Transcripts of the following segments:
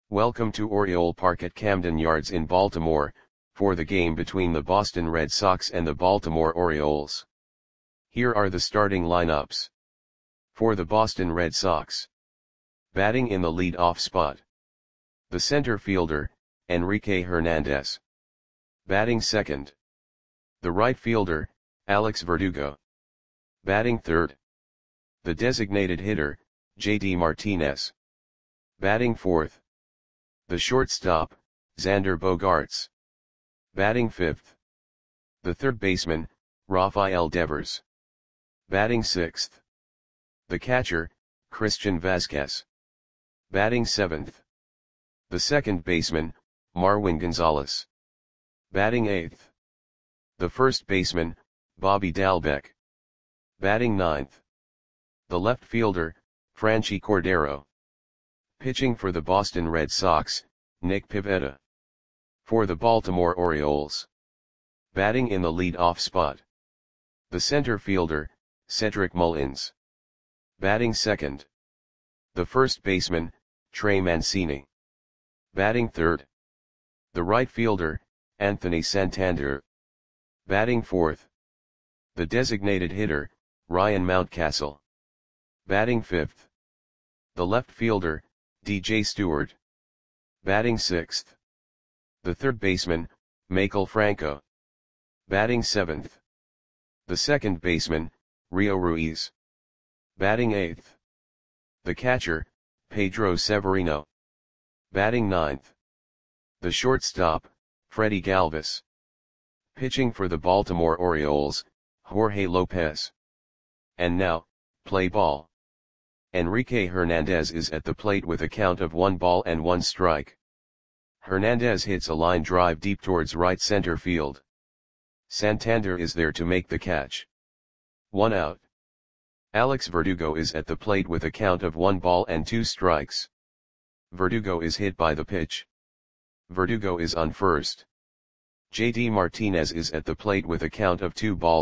Welcome to Oriole Park at Camden Yards in Baltimore, for the game between the Boston Red Sox and the Baltimore Orioles. Here are the starting lineups. For the Boston Red Sox. Batting in the lead-off spot. The center fielder, Enrique Hernandez. Batting second. The right fielder, Alex Verdugo. Batting third. The designated hitter, JD Martinez. Batting fourth. The shortstop, Xander Bogaerts. Batting fifth. The third baseman, Rafael Devers. Batting sixth. The catcher, Christian Vazquez. Batting seventh. The second baseman, Marwin Gonzalez. Batting eighth. The first baseman, Bobby Dalbec. Batting ninth. The left fielder, Franchy Cordero. Pitching for the Boston Red Sox, Nick Pivetta. For the Baltimore Orioles. Batting in the lead-off spot. The center fielder, Cedric Mullins. Batting second. The first baseman, Trey Mancini. Batting third. The right fielder, Anthony Santander. Batting fourth. The designated hitter, Ryan Mountcastle. Batting fifth. The left fielder, DJ Stewart. Batting sixth. The third baseman, Maikel Franco. Batting seventh. The second baseman, Rio Ruiz. Batting eighth. The catcher, Pedro Severino. Batting ninth. The shortstop, Freddie Galvis. Pitching for the Baltimore Orioles, Jorge Lopez. And now, play ball. Enrique Hernandez is at the plate with a count of 1-1 Hernandez hits a line drive deep towards right center field. Santander is there to make the catch. 1 out. Alex Verdugo is at the plate with a count of 1-2. Verdugo is hit by the pitch. Verdugo is on first. JD Martinez is at the plate with a count of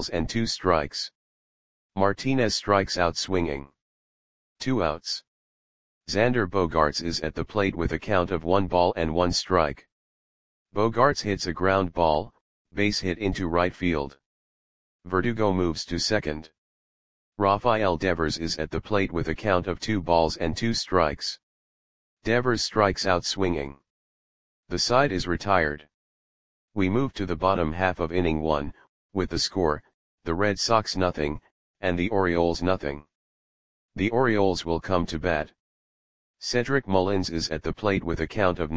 2-2. Martinez strikes out swinging. 2 outs. Xander Bogaerts is at the plate with a count of 1-1. Bogaerts hits a ground ball, base hit into right field. Verdugo moves to second. Rafael Devers is at the plate with a count of 2-2. Devers strikes out swinging. The side is retired. We move to the bottom half of inning 1, with the score, the Red Sox 0, and the Orioles 0. The Orioles will come to bat. Cedric Mullins is at the plate with a count of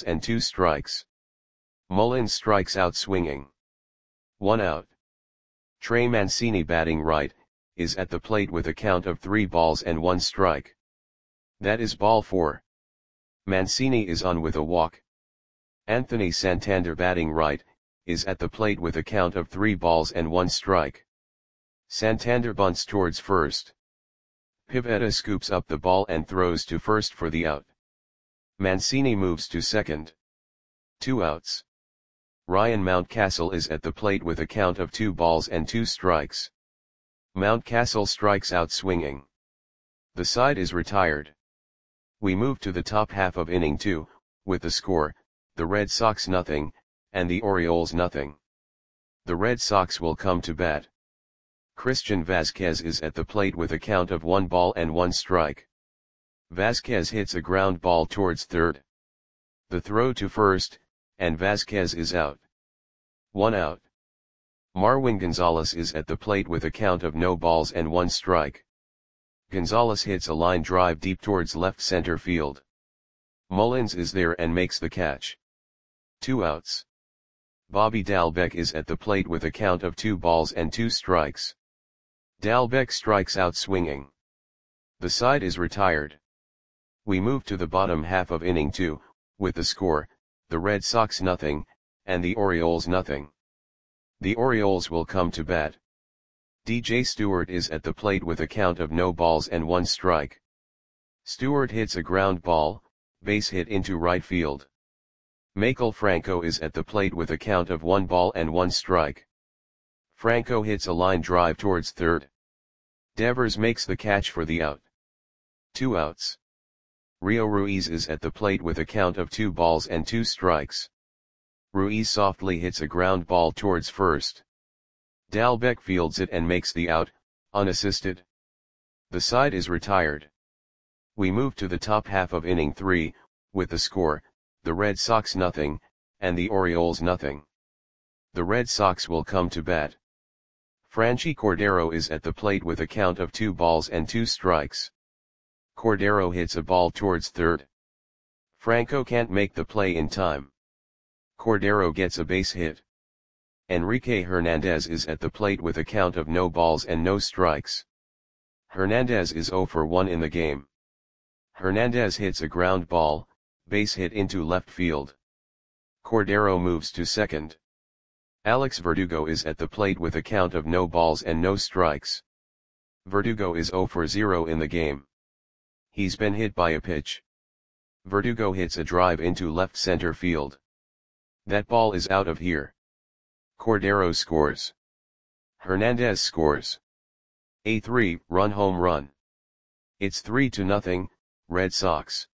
0-2. Mullins strikes out swinging. 1 out. Trey Mancini batting right, is at the plate with a count of 3-1. That is ball 4. Mancini is on with a walk. Anthony Santander batting right, is at the plate with a count of 3-1. Santander bunts towards first. Pivetta scoops up the ball and throws to first for the out. Mancini moves to second. 2 outs. Ryan Mountcastle is at the plate with a count of 2-2. Mountcastle strikes out swinging. The side is retired. We move to the top half of inning 2, with the score, the Red Sox 0, and the Orioles 0. The Red Sox will come to bat. Christian Vazquez is at the plate with a count of 1-1. Vazquez hits a ground ball towards third. The throw to first, and Vazquez is out. 1 out. Marwin Gonzalez is at the plate with a count of 0-1. Gonzalez hits a line drive deep towards left center field. Mullins is there and makes the catch. 2 outs. Bobby Dalbec is at the plate with a count of 2-2. Dalbec strikes out swinging. The side is retired. We move to the bottom half of inning 2, with the score, the Red Sox 0, and the Orioles 0. The Orioles will come to bat. DJ Stewart is at the plate with a count of 0-1. Stewart hits a ground ball, base hit into right field. Maikel Franco is at the plate with a count of 1-1. Franco hits a line drive towards third. Devers makes the catch for the out. 2 outs. Rio Ruiz is at the plate with a count of 2 balls and 2 strikes. Ruiz softly hits a ground ball towards first. Dalbec fields it and makes the out, unassisted. The side is retired. We move to the top half of inning 3, with the score, the Red Sox nothing, and the Orioles nothing. The Red Sox will come to bat. Franchy Cordero is at the plate with a count of 2 balls and 2 strikes. Cordero hits a ball towards third. Franco can't make the play in time. Cordero gets a base hit. Enrique Hernandez is at the plate with a count of no balls and no strikes. Hernandez is 0 for 1 in the game. Hernandez hits a ground ball, base hit into left field. Cordero moves to second. Alex Verdugo is at the plate with a count of no balls and no strikes. Verdugo is 0 for 0 in the game. He's been hit by a pitch. Verdugo hits a drive into left center field. That ball is out of here. Cordero scores. Hernandez scores. A 3-run home run. It's 3-0, Red Sox.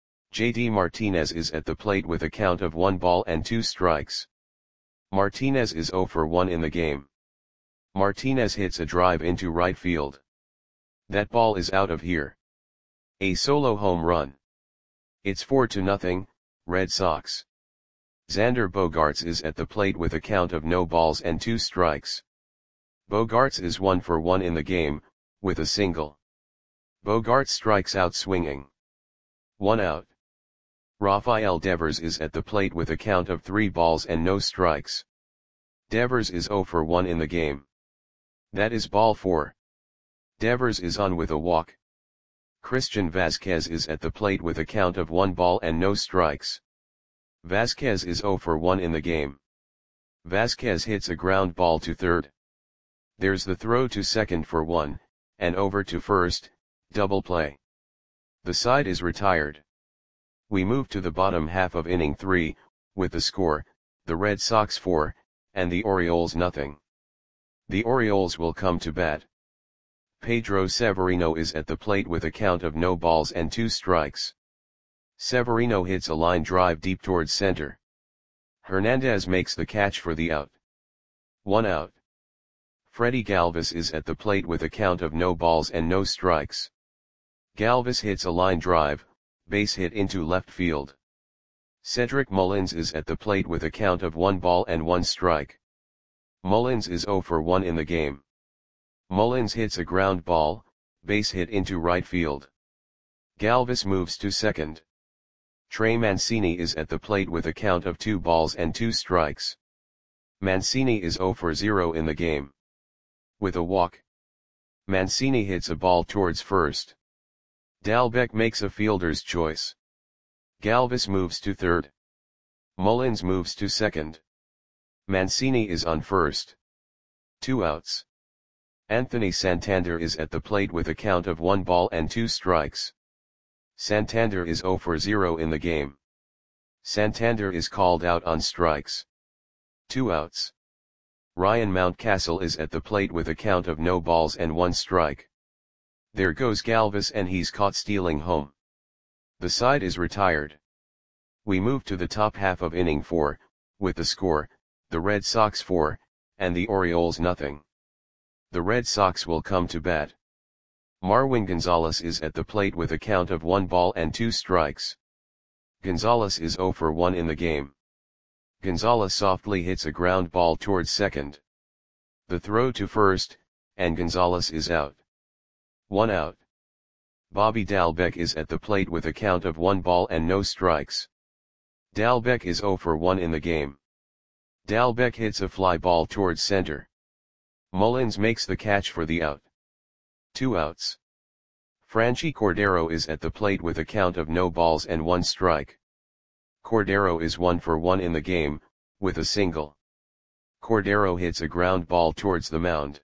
JD Martinez is at the plate with a count of 1 ball and 2 strikes. Martinez is 0 for 1 in the game. Martinez hits a drive into right field. That ball is out of here. A solo home run. It's 4-0, Red Sox. Xander Bogaerts is at the plate with a count of no balls and 2 strikes. Bogaerts is 1 for 1 in the game, with a single. Bogaerts strikes out swinging. 1 out. Rafael Devers is at the plate with a count of 3 balls and no strikes. Devers is 0 for 1 in the game. That is ball 4. Devers is on with a walk. Christian Vazquez is at the plate with a count of 1 ball and no strikes. Vazquez is 0 for 1 in the game. Vazquez hits a ground ball to third. There's the throw to second for 1, and over to first, double play. The side is retired. We move to the bottom half of inning 3, with the score, the Red Sox 4, and the Orioles nothing. The Orioles will come to bat. Pedro Severino is at the plate with a count of no balls and 2 strikes. Severino hits a line drive deep towards center. Hernandez makes the catch for the out. 1 out. Freddie Galvis is at the plate with a count of no balls and no strikes. Galvis hits a line drive, base hit into left field. Cedric Mullins is at the plate with a count of 1 ball and 1 strike. Mullins is 0 for 1 in the game. Mullins hits a ground ball, base hit into right field. Galvis moves to second. Trey Mancini is at the plate with a count of 2 balls and 2 strikes. Mancini is 0 for 0 in the game. With a walk. Mancini hits a ball towards first. Dalbec makes a fielder's choice. Galvis moves to third. Mullins moves to second. Mancini is on first. 2 outs. Anthony Santander is at the plate with a count of 1 ball and 2 strikes. Santander is 0 for 0 in the game. Santander is called out on strikes. 2 outs. Ryan Mountcastle is at the plate with a count of no balls and 1 strike. There goes Galvis and he's caught stealing home. The side is retired. We move to the top half of inning 4, with the score, the Red Sox 4, and the Orioles nothing. The Red Sox will come to bat. Marwin Gonzalez is at the plate with a count of 1 ball and 2 strikes. Gonzalez is 0 for 1 in the game. Gonzalez softly hits a ground ball towards second. The throw to first, and Gonzalez is out. 1 out. Bobby Dalbec is at the plate with a count of 1 ball and no strikes. Dalbec is 0 for 1 in the game. Dalbec hits a fly ball towards center. Mullins makes the catch for the out. 2 outs. Franchy Cordero is at the plate with a count of no balls and 1 strike. Cordero is 1 for 1 in the game, with a single. Cordero hits a ground ball towards the mound.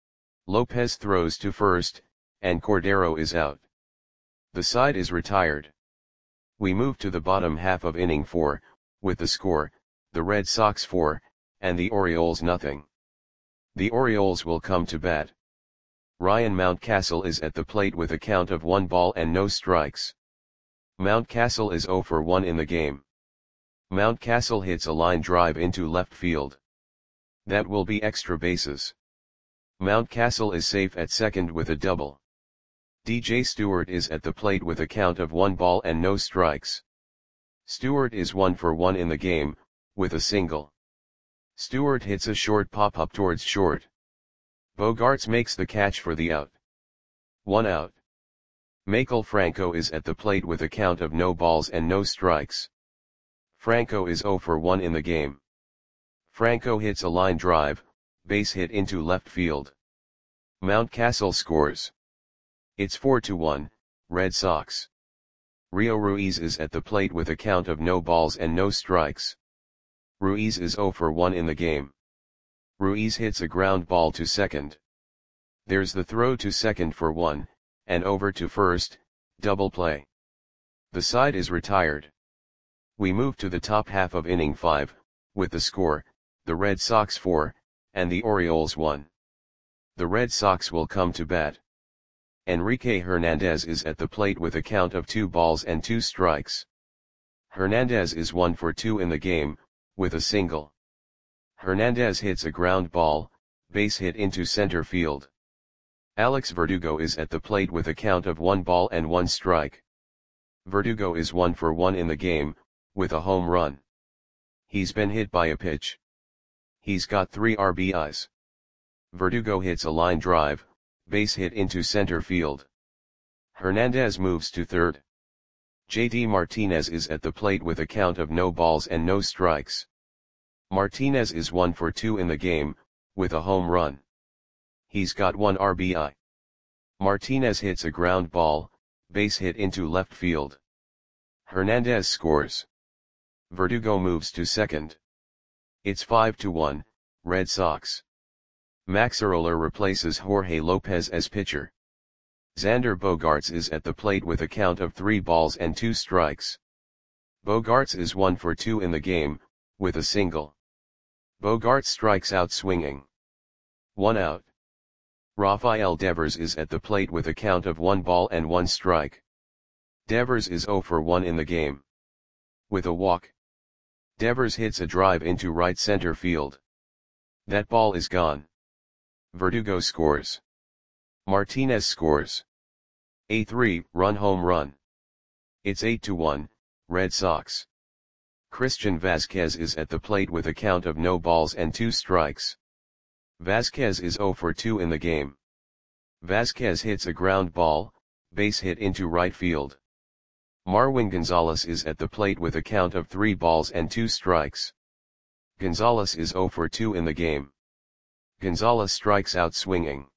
Lopez throws to first, and Cordero is out. The side is retired. We move to the bottom half of inning 4, with the score, the Red Sox 4, and the Orioles nothing. The Orioles will come to bat. Ryan Mountcastle is at the plate with a count of 1 ball and no strikes. Mountcastle is 0 for 1 in the game. Mountcastle hits a line drive into left field. That will be extra bases. Mountcastle is safe at second with a double. DJ Stewart is at the plate with a count of 1 ball and no strikes. Stewart is 1 for 1 in the game, with a single. Stewart hits a short pop-up towards short. Bogaerts makes the catch for the out. 1 out. Maikel Franco is at the plate with a count of no balls and no strikes. Franco is 0 for 1 in the game. Franco hits a line drive, base hit into left field. Mountcastle scores. It's 4-1, Red Sox. Rio Ruiz is at the plate with a count of no balls and no strikes. Ruiz is 0 for 1 in the game. Ruiz hits a ground ball to second. There's the throw to second for 1, and over to first, double play. The side is retired. We move to the top half of inning 5, with the score, the Red Sox 4, and the Orioles 1. The Red Sox will come to bat. Enrique Hernandez is at the plate with a count of 2 balls and 2 strikes. Hernandez is 1 for 2 in the game, with a single. Hernandez hits a ground ball, base hit into center field. Alex Verdugo is at the plate with a count of 1 ball and 1 strike. Verdugo is 1 for 1 in the game, with a home run. He's been hit by a pitch. He's got 3 RBIs. Verdugo hits a line drive, base hit into center field. Hernandez moves to third. JD Martinez is at the plate with a count of no balls and no strikes. Martinez is 1 for 2 in the game, with a home run. He's got 1 RBI. Martinez hits a ground ball, base hit into left field. Hernandez scores. Verdugo moves to second. It's 5-1, Red Sox. Max Scherzer replaces Jorge Lopez as pitcher. Xander Bogaerts is at the plate with a count of 3 balls and 2 strikes. Bogaerts is 1 for 2 in the game, with a single. Bogaerts strikes out swinging. 1 out. Rafael Devers is at the plate with a count of 1 ball and 1 strike. Devers is 0 for 1 in the game. With a walk. Devers hits a drive into right center field. That ball is gone. Verdugo scores. Martinez scores. A 3-run home run. It's 8-1, Red Sox. Christian Vazquez is at the plate with a count of no balls and 2 strikes. Vazquez is 0 for 2 in the game. Vazquez hits a ground ball, base hit into right field. Marwin Gonzalez is at the plate with a count of 3 balls and 2 strikes. Gonzalez is 0 for 2 in the game. Gonzalez strikes out swinging.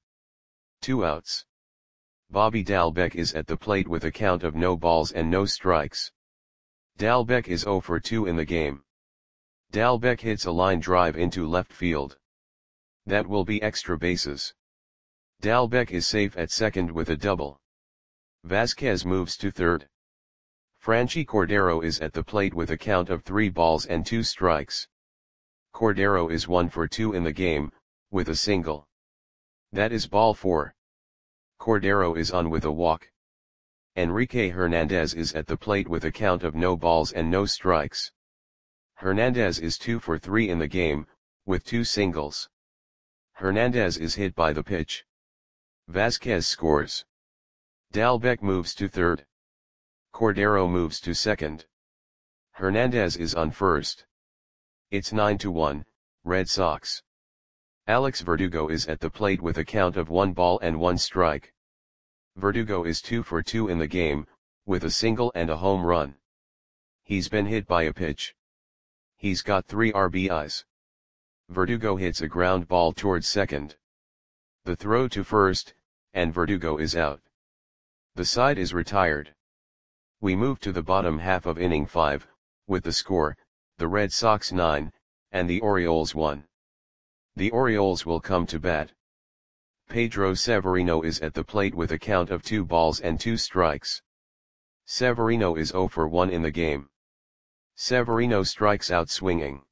2 outs. Bobby Dalbec is at the plate with a count of no balls and no strikes. Dalbec is 0 for 2 in the game. Dalbec hits a line drive into left field. That will be extra bases. Dalbec is safe at second with a double. Vazquez moves to third. Franchy Cordero is at the plate with a count of 3 balls and 2 strikes. Cordero is 1 for 2 in the game, with a single. That is ball 4. Cordero is on with a walk. Enrique Hernandez is at the plate with a count of no balls and no strikes. Hernandez is 2 for 3 in the game, with 2 singles. Hernandez is hit by the pitch. Vazquez scores. Dalbec moves to third. Cordero moves to second. Hernandez is on first. It's 9-1, Red Sox. Alex Verdugo is at the plate with a count of 1 ball and 1 strike. Verdugo is 2 for 2 in the game, with a single and a home run. He's been hit by a pitch. He's got 3 RBIs. Verdugo hits a ground ball towards second. The throw to first, and Verdugo is out. The side is retired. We move to the bottom half of inning 5, with the score, the Red Sox 9, and the Orioles 1. The Orioles will come to bat. Pedro Severino is at the plate with a count of 2 balls and 2 strikes. Severino is 0 for 1 in the game. Severino strikes out swinging.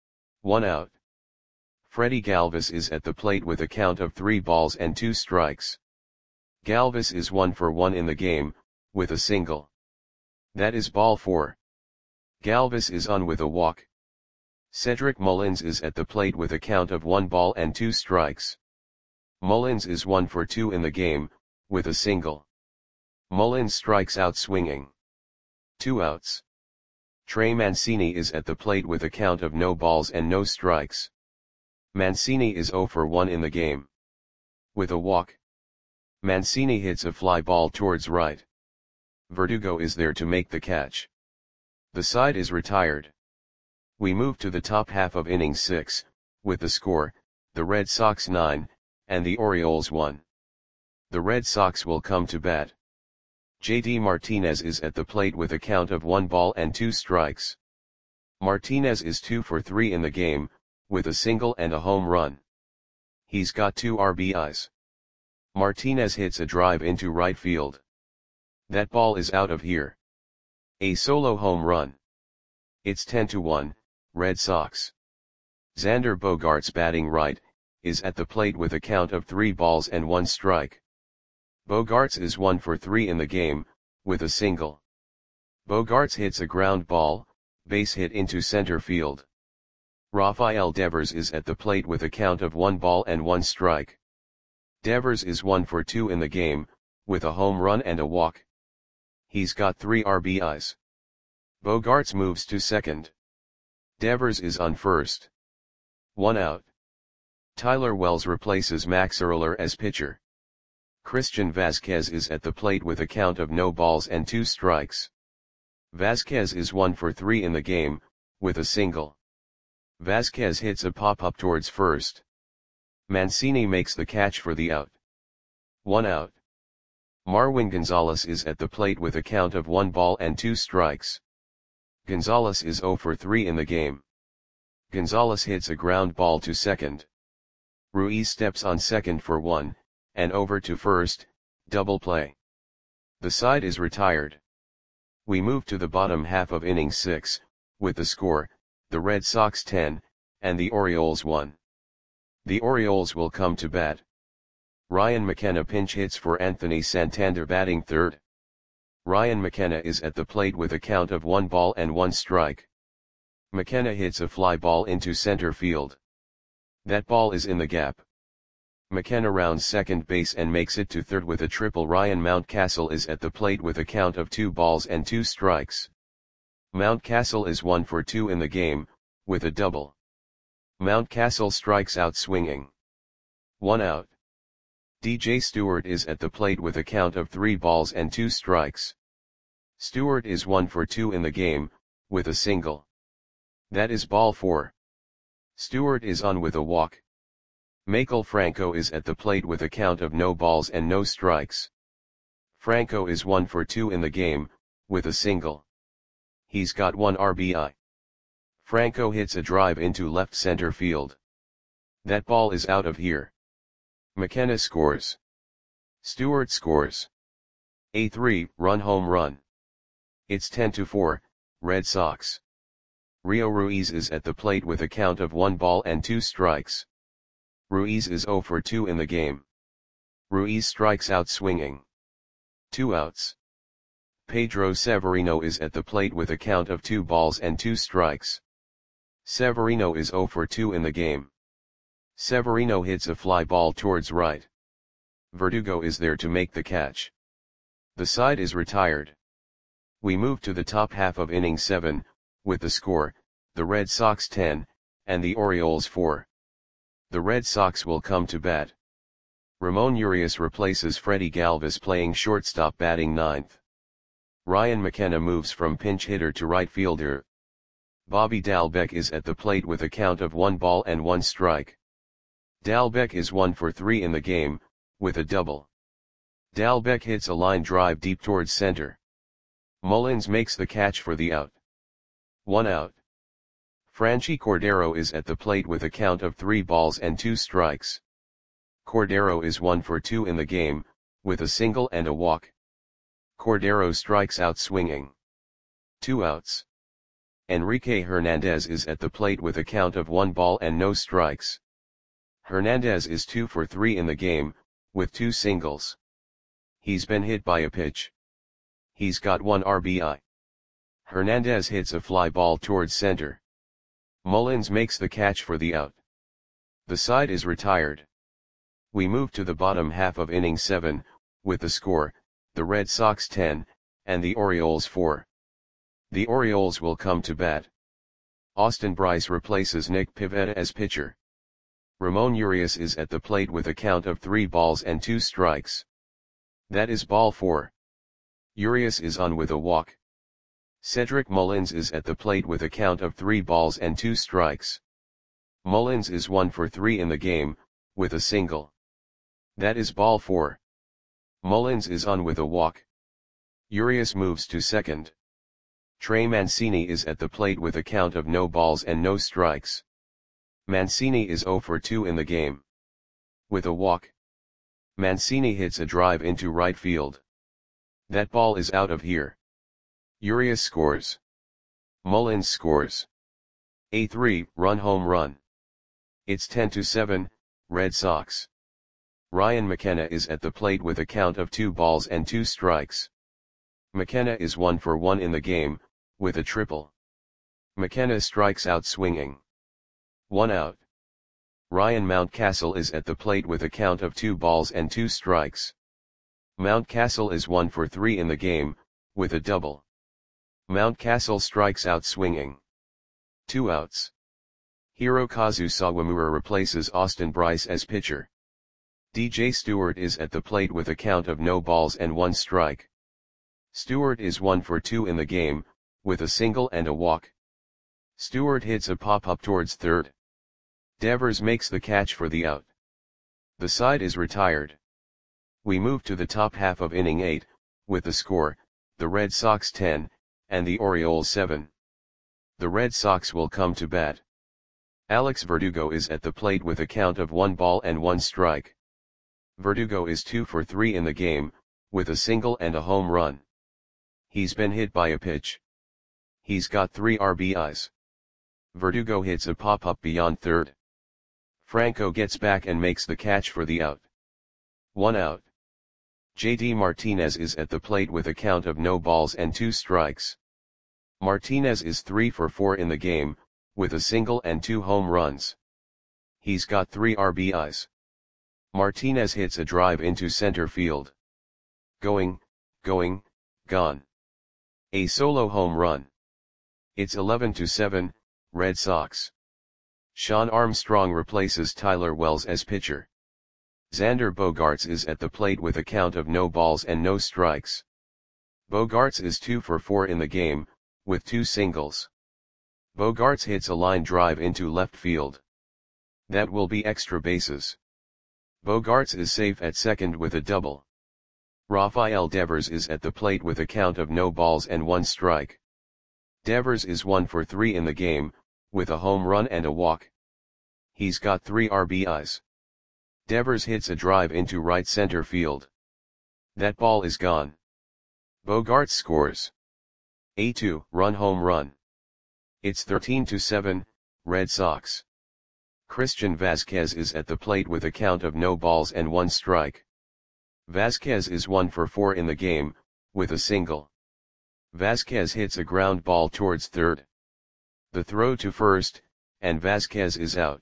1 out. Freddie Galvis is at the plate with a count of 3 balls and 2 strikes. Galvis is 1 for 1 in the game, with a single. That is ball 4. Galvis is on with a walk. Cedric Mullins is at the plate with a count of 1 ball and 2 strikes. Mullins is 1 for 2 in the game, with a single. Mullins strikes out swinging. 2 outs. Trey Mancini is at the plate with a count of no balls and no strikes. Mancini is 0 for 1 in the game. With a walk. Mancini hits a fly ball towards right. Verdugo is there to make the catch. The side is retired. We move to the top half of inning 6, with the score, the Red Sox 9, and the Orioles 1. The Red Sox will come to bat. JD Martinez is at the plate with a count of 1 ball and 2 strikes. Martinez is 2 for 3 in the game, with a single and a home run. He's got 2 RBIs. Martinez hits a drive into right field. That ball is out of here. A solo home run. It's 10-1, Red Sox. Xander Bogaerts, batting right, is at the plate with a count of 3 balls and 1 strike. Bogaerts is 1 for 3 in the game, with a single. Bogaerts hits a ground ball, base hit into center field. Rafael Devers is at the plate with a count of 1 ball and 1 strike. Devers is 1 for 2 in the game, with a home run and a walk. He's got 3 RBIs. Bogaerts moves to second. Devers is on first. 1 out. Tyler Wells replaces Max Earler as pitcher. Christian Vazquez is at the plate with a count of no balls and 2 strikes. Vazquez is 1 for 3 in the game, with a single. Vazquez hits a pop-up towards first. Mancini makes the catch for the out. 1 out. Marwin Gonzalez is at the plate with a count of 1 ball and 2 strikes. Gonzalez is 0 for 3 in the game. Gonzalez hits a ground ball to second. Ruiz steps on second for 1, and over to first, double play. The side is retired. We move to the bottom half of inning 6, with the score, the Red Sox 10, and the Orioles 1. The Orioles will come to bat. Ryan McKenna pinch hits for Anthony Santander, batting third. Ryan McKenna is at the plate with a count of 1 ball and 1 strike. McKenna hits a fly ball into center field. That ball is in the gap. McKenna rounds second base and makes it to third with a triple. Ryan Mountcastle is at the plate with a count of 2 balls and 2 strikes. Mountcastle is 1 for 2 in the game, with a double. Mountcastle strikes out swinging. 1 out. DJ Stewart is at the plate with a count of 3 balls and 2 strikes. Stewart is 1 for 2 in the game, with a single. That is ball 4. Stewart is on with a walk. Maikel Franco is at the plate with a count of no balls and no strikes. Franco is 1 for 2 in the game, with a single. He's got 1 RBI. Franco hits a drive into left center field. That ball is out of here. McKenna scores. Stewart scores. A 3-run home run. It's 10-4, Red Sox. Rio Ruiz is at the plate with a count of 1 ball and 2 strikes. Ruiz is 0 for 2 in the game. Ruiz strikes out swinging. 2 outs. Pedro Severino is at the plate with a count of 2 balls and 2 strikes. Severino is 0 for 2 in the game. Severino hits a fly ball towards right. Verdugo is there to make the catch. The side is retired. We move to the top half of inning 7, with the score, the Red Sox 10, and the Orioles 4. The Red Sox will come to bat. Ramon Urias replaces Freddie Galvis, playing shortstop, batting ninth. Ryan McKenna moves from pinch hitter to right fielder. Bobby Dalbec is at the plate with a count of 1 ball and 1 strike. Dalbec is 1 for 3 in the game, with a double. Dalbec hits a line drive deep towards center. Mullins makes the catch for the out. 1 out. Franchy Cordero is at the plate with a count of 3 balls and 2 strikes. Cordero is 1 for 2 in the game, with a single and a walk. Cordero strikes out swinging. 2 outs. Enrique Hernandez is at the plate with a count of 1 ball and no strikes. Hernandez is 2 for 3 in the game, with 2 singles. He's been hit by a pitch. He's got 1 RBI. Hernandez hits a fly ball towards center. Mullins makes the catch for the out. The side is retired. We move to the bottom half of inning 7, with the score, the Red Sox 10, and the Orioles 4. The Orioles will come to bat. Austin Brice replaces Nick Pivetta as pitcher. Ramon Urias is at the plate with a count of 3 balls and 2 strikes. That is ball 4. Urias is on with a walk. Cedric Mullins is at the plate with a count of 3 balls and 2 strikes. Mullins is 1 for 3 in the game, with a single. That is ball 4. Mullins is on with a walk. Urias moves to second. Trey Mancini is at the plate with a count of no balls and no strikes. Mancini is 0 for 2 in the game. With a walk. Mancini hits a drive into right field. That ball is out of here. Urias scores. Mullins scores. A 3-run home run. It's 10-7, Red Sox. Ryan McKenna is at the plate with a count of 2 balls and 2 strikes. McKenna is 1 for 1 in the game, with a triple. McKenna strikes out swinging. 1 out. Ryan Mountcastle is at the plate with a count of 2 balls and 2 strikes. Mountcastle is 1 for 3 in the game, with a double. Mountcastle strikes out swinging. 2 outs. Hirokazu Sawamura replaces Austin Brice as pitcher. DJ Stewart is at the plate with a count of no balls and 1 strike. Stewart is 1 for 2 in the game, with a single and a walk. Stewart hits a pop-up towards third. Devers makes the catch for the out. The side is retired. We move to the top half of inning 8, with the score, the Red Sox 10, and the Orioles 7. The Red Sox will come to bat. Alex Verdugo is at the plate with a count of 1 ball and 1 strike. Verdugo is 2 for 3 in the game, with a single and a home run. He's been hit by a pitch. He's got 3 RBIs. Verdugo hits a pop-up beyond third. Franco gets back and makes the catch for the out. 1 out. JD Martinez is at the plate with a count of no balls and 2 strikes. Martinez is 3 for 4 in the game, with a single and 2 home runs. He's got 3 RBIs. Martinez hits a drive into center field. Going, gone. A solo home run. It's 11-7, Red Sox. Sean Armstrong replaces Tyler Wells as pitcher. Xander Bogaerts is at the plate with a count of no balls and no strikes. Bogaerts is 2 for 4 in the game, with 2 singles. Bogaerts hits a line drive into left field. That will be extra bases. Bogaerts is safe at second with a double. Rafael Devers is at the plate with a count of no balls and 1 strike. Devers is 1 for 3 in the game, with a home run and a walk. He's got 3 RBIs. Devers hits a drive into right center field. That ball is gone. Bogaerts scores. A 2-run home run. It's 13-7, Red Sox. Christian Vazquez is at the plate with a count of no balls and 1 strike. Vazquez is 1 for 4 in the game, with a single. Vazquez hits a ground ball towards third. The throw to first, and Vazquez is out.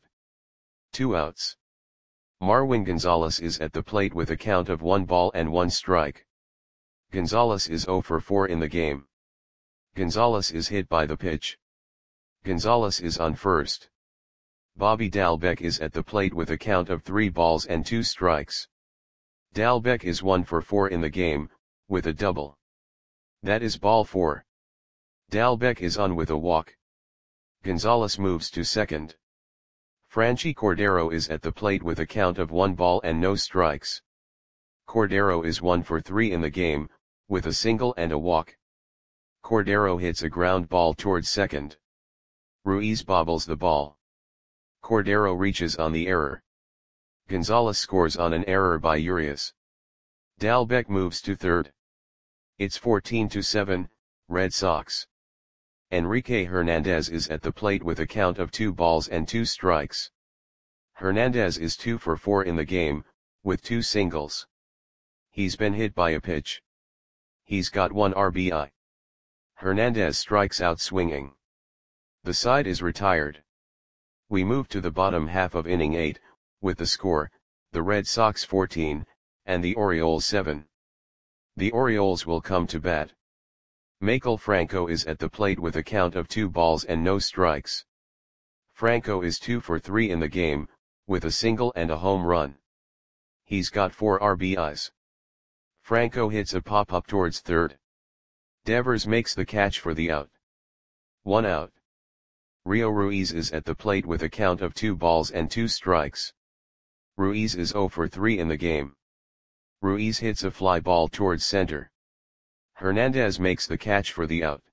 2 outs. Marwin Gonzalez is at the plate with a count of 1 ball and 1 strike. Gonzalez is 0 for 4 in the game. Gonzalez is hit by the pitch. Gonzalez is on first. Bobby Dalbec is at the plate with a count of 3 balls and 2 strikes. Dalbec is 1 for 4 in the game, with a double. That is ball 4. Dalbec is on with a walk. Gonzalez moves to second. Franchy Cordero is at the plate with a count of 1 ball and no strikes. Cordero is 1 for 3 in the game, with a single and a walk. Cordero hits a ground ball towards second. Ruiz bobbles the ball. Cordero reaches on the error. Gonzalez scores on an error by Urias. Dalbec moves to third. It's 14-7, Red Sox. Enrique Hernandez is at the plate with a count of 2 balls and 2 strikes. Hernandez is 2 for 4 in the game, with 2 singles. He's been hit by a pitch. He's got 1 RBI. Hernandez strikes out swinging. The side is retired. We move to the bottom half of inning 8, with the score, the Red Sox 14, and the Orioles 7. The Orioles will come to bat. Maikel Franco is at the plate with a count of 2 balls and no strikes. Franco is 2 for 3 in the game, with a single and a home run. He's got 4 RBIs. Franco hits a pop-up towards third. Devers makes the catch for the out. 1 out. Rio Ruiz is at the plate with a count of 2 balls and 2 strikes. Ruiz is 0 for 3 in the game. Ruiz hits a fly ball towards center. Hernandez makes the catch for the out.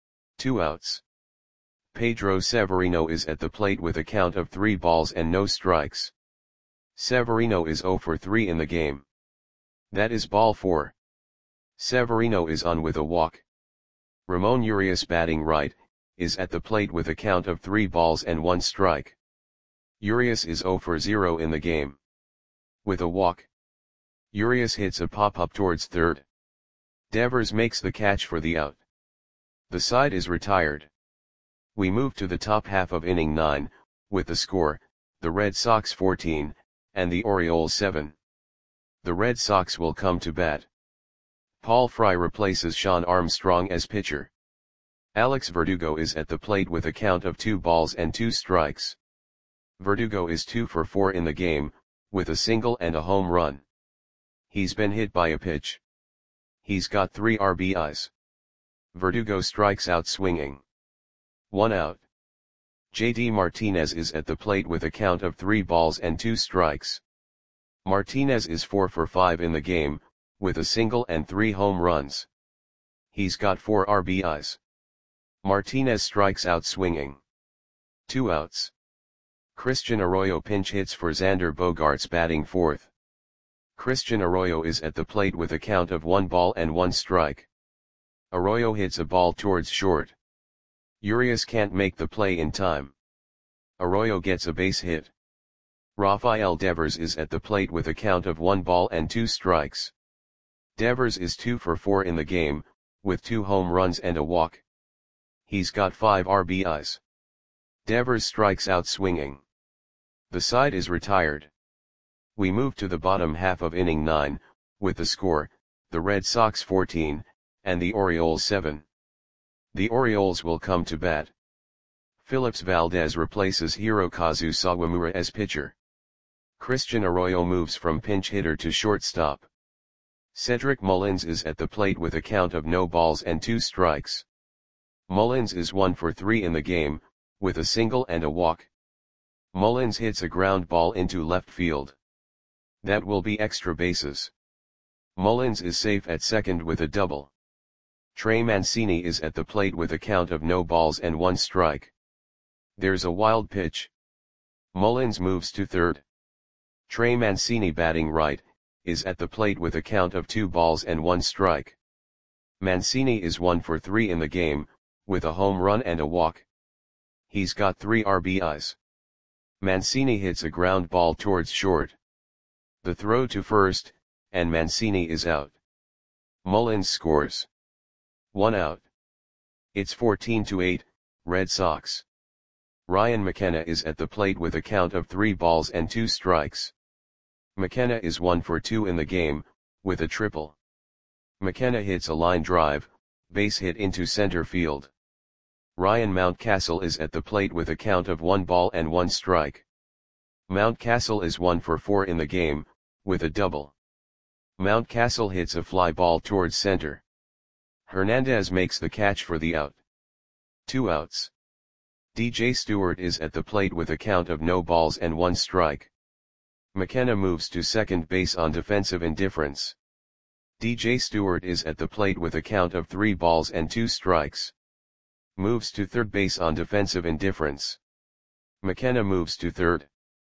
2 outs. Pedro Severino is at the plate with a count of 3 balls and no strikes. Severino is 0 for 3 in the game. That is ball 4. Severino is on with a walk. Ramon Urias, batting right, is at the plate with a count of 3 balls and 1 strike. Urias is 0 for 0 in the game. With a walk, Urias hits a pop-up towards third. Devers makes the catch for the out. The side is retired. We move to the top half of inning 9, with the score, the Red Sox 14, and the Orioles 7. The Red Sox will come to bat. Paul Fry replaces Sean Armstrong as pitcher. Alex Verdugo is at the plate with a count of 2 balls and 2 strikes. Verdugo is 2 for 4 in the game, with a single and a home run. He's been hit by a pitch. He's got 3 RBIs. Verdugo strikes out swinging. 1 out. JD Martinez is at the plate with a count of 3 balls and 2 strikes. Martinez is 4 for 5 in the game, with a single and 3 home runs. He's got 4 RBIs. Martinez strikes out swinging. 2 outs. Christian Arroyo pinch hits for Xander Bogaerts, batting fourth. Christian Arroyo is at the plate with a count of 1 ball and 1 strike. Arroyo hits a ball towards short. Urias can't make the play in time. Arroyo gets a base hit. Rafael Devers is at the plate with a count of 1 ball and 2 strikes. Devers is 2 for 4 in the game, with 2 home runs and a walk. He's got 5 RBIs. Devers strikes out swinging. The side is retired. We move to the bottom half of inning 9, with the score, the Red Sox 14, and the Orioles 7. The Orioles will come to bat. Phillips Valdez replaces Hirokazu Sawamura as pitcher. Christian Arroyo moves from pinch hitter to shortstop. Cedric Mullins is at the plate with a count of no balls and 2 strikes. Mullins is 1 for 3 in the game, with a single and a walk. Mullins hits a ground ball into left field. That will be extra bases. Mullins is safe at second with a double. Trey Mancini is at the plate with a count of no balls and 1 strike. There's a wild pitch. Mullins moves to third. Trey Mancini, batting right, is at the plate with a count of 2 balls and 1 strike. Mancini is 1 for 3 in the game, with a home run and a walk. He's got 3 RBIs. Mancini hits a ground ball towards short. The throw to first, and Mancini is out. Mullins scores. 1 out. It's 14-8, Red Sox. Ryan McKenna is at the plate with a count of 3 balls and 2 strikes. McKenna is 1 for 2 in the game, with a triple. McKenna hits a line drive, base hit into center field. Ryan Mountcastle is at the plate with a count of 1 ball and 1 strike. Mountcastle is 1 for 4 in the game, with a double. Mountcastle hits a fly ball towards center. Hernandez makes the catch for the out. 2 outs. DJ Stewart is at the plate with a count of no balls and 1 strike. McKenna moves to second base on defensive indifference. DJ Stewart is at the plate with a count of 3 balls and 2 strikes. Moves to third base on defensive indifference. McKenna moves to third.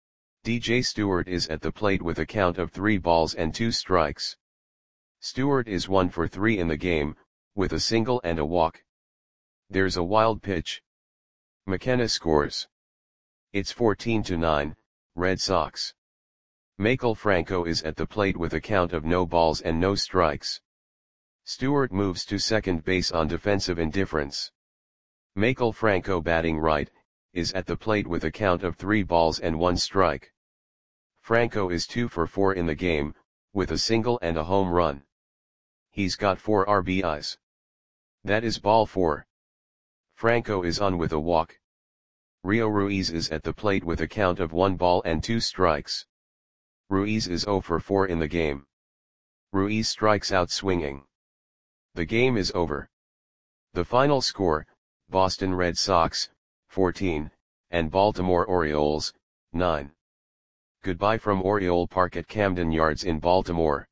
DJ Stewart is at the plate with a count of 3 balls and 2 strikes. Stewart is 1 for 3 in the game, with a single and a walk. There's a wild pitch. McKenna scores. It's 14-9, Red Sox. Maikel Franco is at the plate with a count of no balls and no strikes. Stewart moves to second base on defensive indifference. Maikel Franco, batting right, is at the plate with a count of 3 balls and 1 strike. Franco is 2 for 4 in the game, with a single and a home run. He's got 4 RBIs. That is ball 4. Franco is on with a walk. Rio Ruiz is at the plate with a count of 1 ball and 2 strikes. Ruiz is 0 for 4 in the game. Ruiz strikes out swinging. The game is over. The final score, Boston Red Sox, 14, and Baltimore Orioles, 9. Goodbye from Oriole Park at Camden Yards in Baltimore.